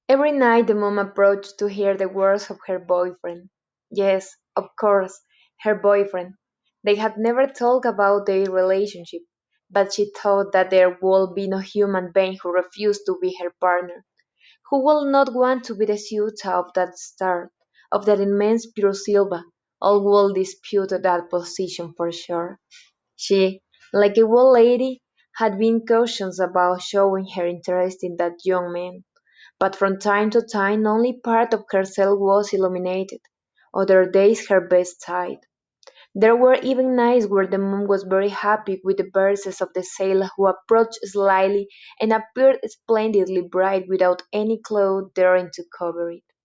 Every night the mom approached to hear the words of her boyfriend. Yes, of course, her boyfriend. They had never talked about their relationship, but she thought that there would be no human being who refused to be her partner, who would not want to be the suitor of that star, of that immense pure silver. All would dispute that position for sure. She, like a old lady, had been cautious about showing her interest in that young man, but from time to time only part of herself was illuminated, other days her best side. There were even nights where the moon was very happy with the verses of the sailor who approached slyly and appeared splendidly bright without any cloud daring to cover it.